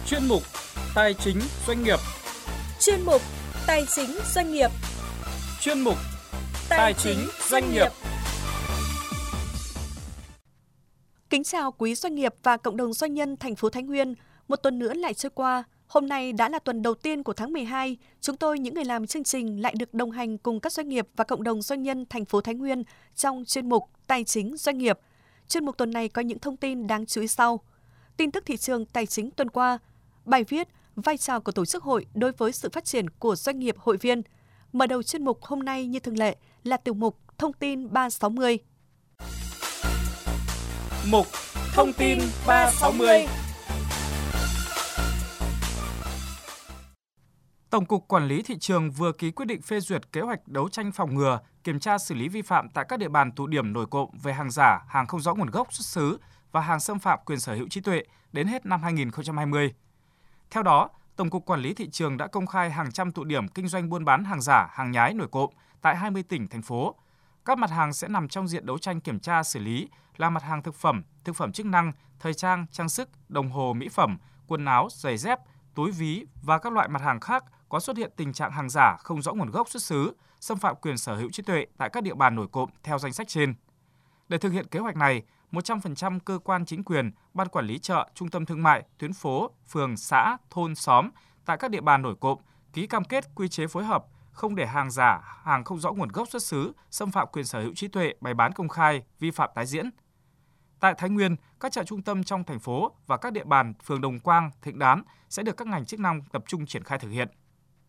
Chuyên mục Tài chính doanh nghiệp. Chuyên mục Tài chính doanh nghiệp. Chuyên mục Tài chính doanh nghiệp. Kính chào quý doanh nghiệp và cộng đồng doanh nhân thành phố Thái Nguyên. Một tuần nữa lại trôi qua. Hôm nay đã là tuần đầu tiên của tháng 12. Chúng tôi, những người làm chương trình, lại được đồng hành cùng các doanh nghiệp và cộng đồng doanh nhân thành phố Thái Nguyên trong chuyên mục Tài chính doanh nghiệp. Chuyên mục tuần này có những thông tin đáng chú ý sau. Tin tức thị trường tài chính tuần qua. Bài viết vai trò của tổ chức hội đối với sự phát triển của doanh nghiệp hội viên. Mở đầu chuyên mục hôm nay như thường lệ là tiểu mục Thông tin 360. Mục Thông tin 360. Tổng cục Quản lý Thị trường vừa ký quyết định phê duyệt kế hoạch đấu tranh phòng ngừa, kiểm tra xử lý vi phạm tại các địa bàn tụ điểm nổi cộm về hàng giả, hàng không rõ nguồn gốc xuất xứ và hàng xâm phạm quyền sở hữu trí tuệ đến hết năm 2020. Theo đó, Tổng cục Quản lý Thị trường đã công khai hàng trăm tụ điểm kinh doanh buôn bán hàng giả, hàng nhái nổi cộm tại 20 tỉnh, thành phố. Các mặt hàng sẽ nằm trong diện đấu tranh kiểm tra xử lý là mặt hàng thực phẩm chức năng, thời trang, trang sức, đồng hồ, mỹ phẩm, quần áo, giày dép, túi ví và các loại mặt hàng khác có xuất hiện tình trạng hàng giả không rõ nguồn gốc xuất xứ, xâm phạm quyền sở hữu trí tuệ tại các địa bàn nổi cộm theo danh sách trên. Để thực hiện kế hoạch này, 100% cơ quan chính quyền, ban quản lý chợ, trung tâm thương mại, tuyến phố, phường, xã, thôn, xóm tại các địa bàn nổi cộm ký cam kết quy chế phối hợp, không để hàng giả, hàng không rõ nguồn gốc xuất xứ, xâm phạm quyền sở hữu trí tuệ bày bán công khai, vi phạm tái diễn. Tại Thái Nguyên, các chợ trung tâm trong thành phố và các địa bàn phường Đồng Quang, Thịnh Đán sẽ được các ngành chức năng tập trung triển khai thực hiện.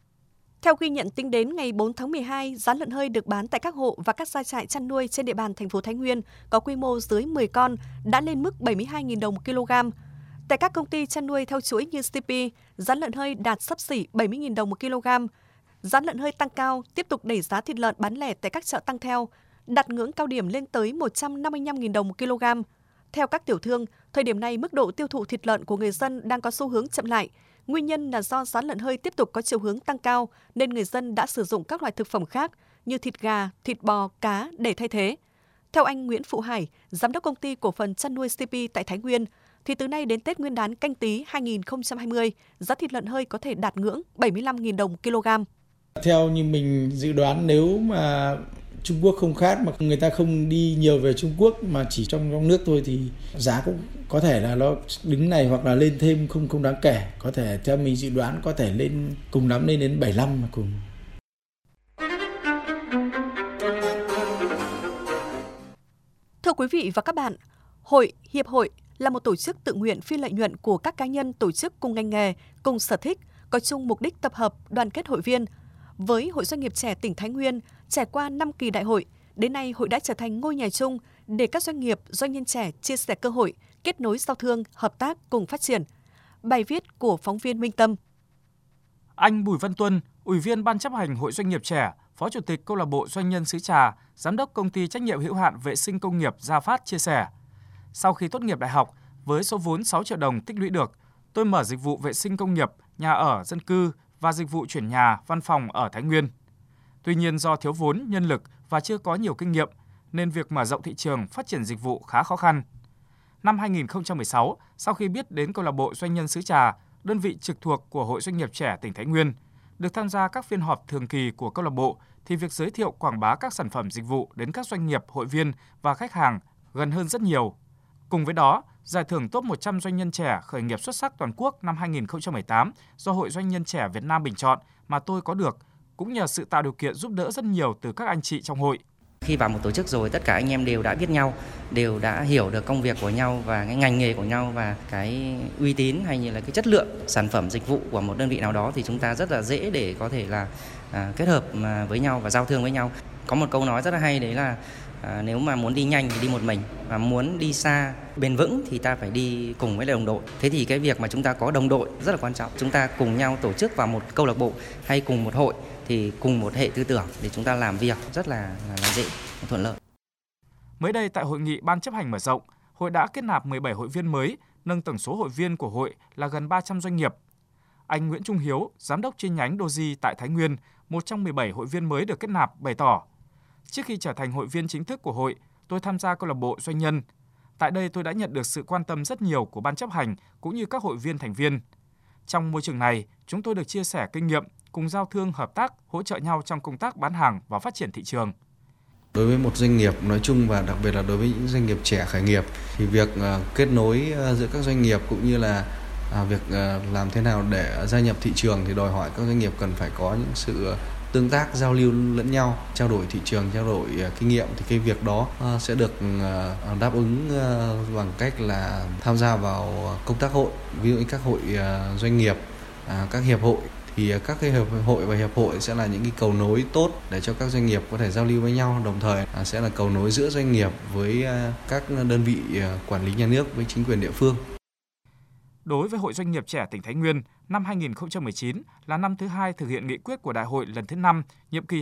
Theo ghi nhận tính đến ngày 4 tháng 12, giá lợn hơi được bán tại các hộ và các gia trại chăn nuôi trên địa bàn thành phố Thái Nguyên có quy mô dưới 10 con đã lên mức 72.000 đồng một kg. Tại các công ty chăn nuôi theo chuỗi như CP, giá lợn hơi đạt xấp xỉ 70.000 đồng một kg. Giá lợn hơi tăng cao tiếp tục đẩy giá thịt lợn bán lẻ tại các chợ tăng theo, đạt ngưỡng cao điểm lên tới 155.000 đồng một kg. Theo các tiểu thương, thời điểm này mức độ tiêu thụ thịt lợn của người dân đang có xu hướng chậm lại. Nguyên nhân là do giá lợn hơi tiếp tục có chiều hướng tăng cao nên người dân đã sử dụng các loại thực phẩm khác như thịt gà, thịt bò, cá để thay thế. Theo anh Nguyễn Phụ Hải, giám đốc công ty cổ phần chăn nuôi CP tại Thái Nguyên, thì từ nay đến Tết Nguyên đán Canh Tý 2020, giá thịt lợn hơi có thể đạt ngưỡng 75.000 đồng một kg. Theo như mình dự đoán, nếu mà Trung Quốc không khát mà người ta không đi nhiều về Trung Quốc mà chỉ trong nước thôi thì giá cũng có thể là nó đứng này hoặc là lên thêm không đáng kể. Có thể theo mình dự đoán có thể lên cùng lắm lên đến 75 mà cùng. Thưa quý vị và các bạn, Hiệp hội là một tổ chức tự nguyện phi lợi nhuận của các cá nhân tổ chức cùng ngành nghề, cùng sở thích, có chung mục đích tập hợp, đoàn kết hội viên. Với Hội Doanh nghiệp trẻ tỉnh Thái Nguyên, trải qua 5 kỳ đại hội, đến nay hội đã trở thành ngôi nhà chung để các doanh nghiệp, doanh nhân trẻ chia sẻ cơ hội, kết nối giao thương, hợp tác cùng phát triển. Bài viết của phóng viên Minh Tâm. Anh Bùi Văn Tuân, Ủy viên Ban chấp hành Hội Doanh nghiệp trẻ, Phó Chủ tịch Câu lạc bộ Doanh nhân xứ Trà, Giám đốc Công ty trách nhiệm hữu hạn Vệ sinh công nghiệp Gia Phát chia sẻ. Sau khi tốt nghiệp đại học, với số vốn 6 triệu đồng tích lũy được, tôi mở dịch vụ vệ sinh công nghiệp, nhà ở, dân cư và dịch vụ chuyển nhà, văn phòng ở Thái Nguyên. Tuy nhiên do thiếu vốn, nhân lực và chưa có nhiều kinh nghiệm, nên việc mở rộng thị trường, phát triển dịch vụ khá khó khăn. Năm 2016, sau khi biết đến Câu lạc bộ Doanh nhân xứ Trà, đơn vị trực thuộc của Hội Doanh nghiệp trẻ tỉnh Thái Nguyên, được tham gia các phiên họp thường kỳ của câu lạc bộ, thì việc giới thiệu quảng bá các sản phẩm dịch vụ đến các doanh nghiệp, hội viên và khách hàng gần hơn rất nhiều. Cùng với đó, giải thưởng top 100 doanh nhân trẻ khởi nghiệp xuất sắc toàn quốc năm 2018 do Hội Doanh nhân trẻ Việt Nam bình chọn mà tôi có được, cũng nhờ sự tạo điều kiện giúp đỡ rất nhiều từ các anh chị trong hội. Khi vào một tổ chức rồi, tất cả anh em đều đã biết nhau, đều đã hiểu được công việc của nhau và cái ngành nghề của nhau và cái uy tín hay như là cái chất lượng sản phẩm dịch vụ của một đơn vị nào đó thì chúng ta rất là dễ để có thể là kết hợp với nhau và giao thương với nhau. Có một câu nói rất là hay đấy là nếu mà muốn đi nhanh thì đi một mình và muốn đi xa bền vững thì ta phải đi cùng với đồng đội. Thế thì cái việc mà chúng ta có đồng đội rất là quan trọng. Chúng ta cùng nhau tổ chức vào một câu lạc bộ hay cùng một hội thì cùng một hệ tư tưởng để chúng ta làm việc rất là dễ, thuận lợi. Mới đây tại hội nghị ban chấp hành mở rộng, hội đã kết nạp 17 hội viên mới, nâng tổng số hội viên của hội là gần 300 doanh nghiệp. Anh Nguyễn Trung Hiếu, giám đốc chi nhánh Doji tại Thái Nguyên, một trong 17 hội viên mới được kết nạp, bày tỏ: trước khi trở thành hội viên chính thức của hội, tôi tham gia câu lạc bộ doanh nhân. Tại đây tôi đã nhận được sự quan tâm rất nhiều của ban chấp hành cũng như các hội viên thành viên. Trong môi trường này, chúng tôi được chia sẻ kinh nghiệm, cùng giao thương hợp tác, hỗ trợ nhau trong công tác bán hàng và phát triển thị trường. Đối với một doanh nghiệp nói chung và đặc biệt là đối với những doanh nghiệp trẻ khởi nghiệp thì việc kết nối giữa các doanh nghiệp cũng như là việc làm thế nào để gia nhập thị trường thì đòi hỏi các doanh nghiệp cần phải có những sự tương tác, giao lưu lẫn nhau, trao đổi thị trường, trao đổi kinh nghiệm thì cái việc đó sẽ được đáp ứng bằng cách là tham gia vào công tác hội, ví dụ như các hội doanh nghiệp, các hiệp hội. Thì các cái hiệp hội sẽ là những cái cầu nối tốt để cho các doanh nghiệp có thể giao lưu với nhau, đồng thời sẽ là cầu nối giữa doanh nghiệp với các đơn vị quản lý nhà nước với chính quyền địa phương. Đối với Hội Doanh nghiệp trẻ tỉnh Thái Nguyên, năm 2019 là năm thứ 2 thực hiện nghị quyết của Đại hội lần thứ 5, nhiệm kỳ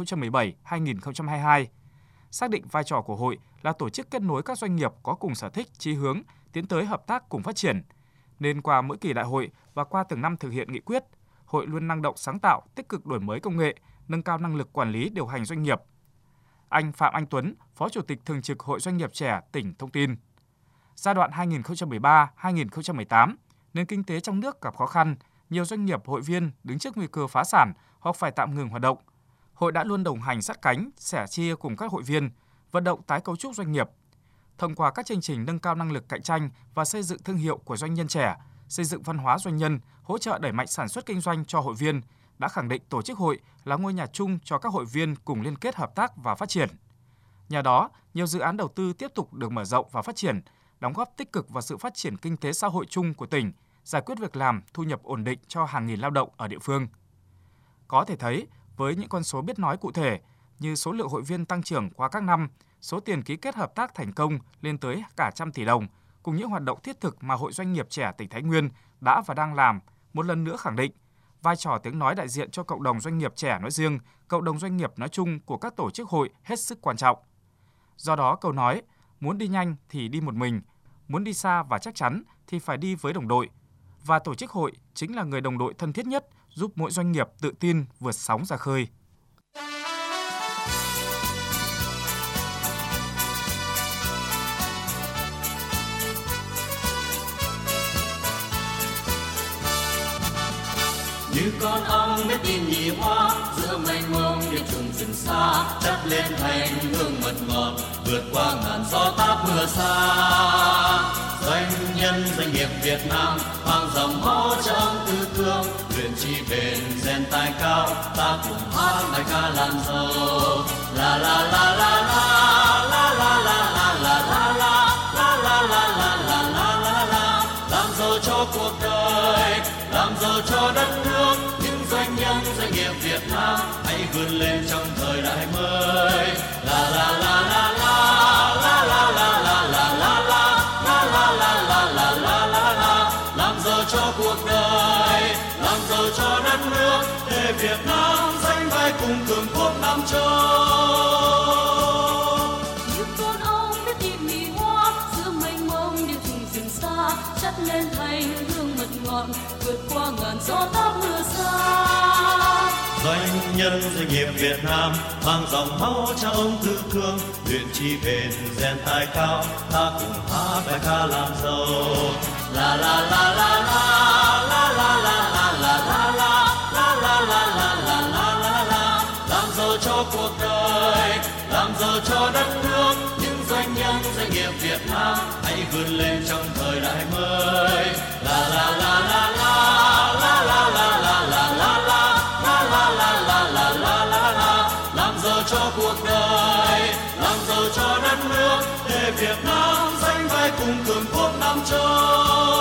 2017-2022. Xác định vai trò của hội là tổ chức kết nối các doanh nghiệp có cùng sở thích, chí hướng, tiến tới hợp tác cùng phát triển. Nên qua mỗi kỳ đại hội và qua từng năm thực hiện nghị quyết, hội luôn năng động sáng tạo, tích cực đổi mới công nghệ, nâng cao năng lực quản lý điều hành doanh nghiệp. Anh Phạm Anh Tuấn, Phó Chủ tịch Thường trực Hội Doanh nghiệp trẻ tỉnh thông tin. Giai đoạn 2013-2018, nền kinh tế trong nước gặp khó khăn, nhiều doanh nghiệp hội viên đứng trước nguy cơ phá sản hoặc phải tạm ngừng hoạt động. Hội đã luôn đồng hành sát cánh, sẻ chia cùng các hội viên, vận động tái cấu trúc doanh nghiệp. Thông qua các chương trình nâng cao năng lực cạnh tranh và xây dựng thương hiệu của doanh nhân trẻ, xây dựng văn hóa doanh nhân, hỗ trợ đẩy mạnh sản xuất kinh doanh cho hội viên, đã khẳng định tổ chức hội là ngôi nhà chung cho các hội viên cùng liên kết hợp tác và phát triển. Nhờ đó, nhiều dự án đầu tư tiếp tục được mở rộng và phát triển, đóng góp tích cực vào sự phát triển kinh tế xã hội chung của tỉnh, giải quyết việc làm, thu nhập ổn định cho hàng nghìn lao động ở địa phương. Có thể thấy, với những con số biết nói cụ thể như số lượng hội viên tăng trưởng qua các năm, số tiền ký kết hợp tác thành công lên tới cả trăm tỷ đồng, cùng những hoạt động thiết thực mà Hội Doanh nghiệp trẻ tỉnh Thái Nguyên đã và đang làm, một lần nữa khẳng định vai trò tiếng nói đại diện cho cộng đồng doanh nghiệp trẻ nói riêng, cộng đồng doanh nghiệp nói chung của các tổ chức hội hết sức quan trọng. Do đó câu nói, muốn đi nhanh thì đi một mình, muốn đi xa và chắc chắn thì phải đi với đồng đội. Và tổ chức hội chính là người đồng đội thân thiết nhất giúp mỗi doanh nghiệp tự tin vượt sóng ra khơi. Như con ong biết tìm nhì hoa giữa mênh mông điệp trùng rừng xa, chất lên thành hương mật ngọt vượt qua ngàn gió táp mưa xa. Doanh nhân doanh nghiệp Việt Nam mang dòng máu trong tư thương, luyện chi bền rèn tài cao, ta cùng hát bài ca làm giàu. La la la la la la la la la la la la la la la la la la la, làm giàu cho cuộc đời, làm giàu cho đất nước. Những doanh nhân doanh nghiệp Việt Nam hãy vươn lên trong thời đại mới. La la la la la la la la la la la la la la la la la la la, làm giàu cho cuộc đời, làm giàu cho đất nước, để Việt Nam sánh vai cùng cường quốc Nam Châu. Như con ong biết tìm mì hoa giữa mênh mông điệp trùng rừng xa, chất lên thành hương mật ngọt vượt qua ngàn gió táp mưa xa. Doanh nhân doanh nghiệp Việt Nam mang dòng máu cha ông tư thương, luyện chi bền rèn tài cao, ta cùng hát bài ca làm giàu. La la la la la la la la la la la la la la la la la la la, làm giàu cho cuộc đời, làm giàu cho đất nước. Những doanh nhân doanh nghiệp Việt Nam hãy vươn lên trong thời đại mới. La la la la la la la la la la la la, làm giàu cho cuộc đời, làm giàu cho đất nước, để Việt Nam sánh vai cùng cường quốc Nam Châu.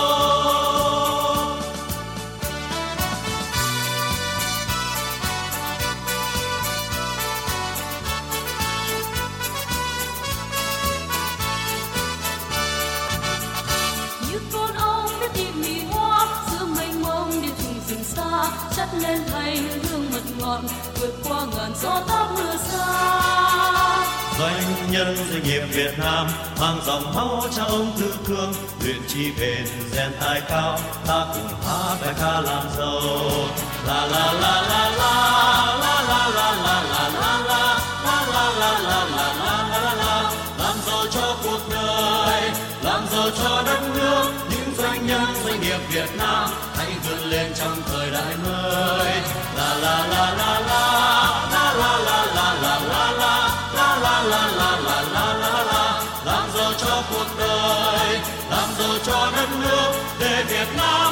Như con ong biết tìm mì hoa giữa mênh mông điệp trùng rừng xa, chất lên thành hương mật ngọt vượt qua ngàn gió táp mưa xa. Doanh nhân doanh nghiệp Việt Nam mang dòng máu cha ông tư thương, luyện chi bền rèn tài cao, ta cùng hát bài ca làm giàu. La la la la la la la la la la la la la la la la la, làm giàu cho cuộc đời, làm giàu cho đất nước. Những doanh thương nhân doanh nghiệp Việt Nam hãy vươn lên trong thời đại mới. La la la la la la la la la la la la la la la la la la la la, làm giàu cho cuộc đời, làm giàu cho đất nước để Việt Nam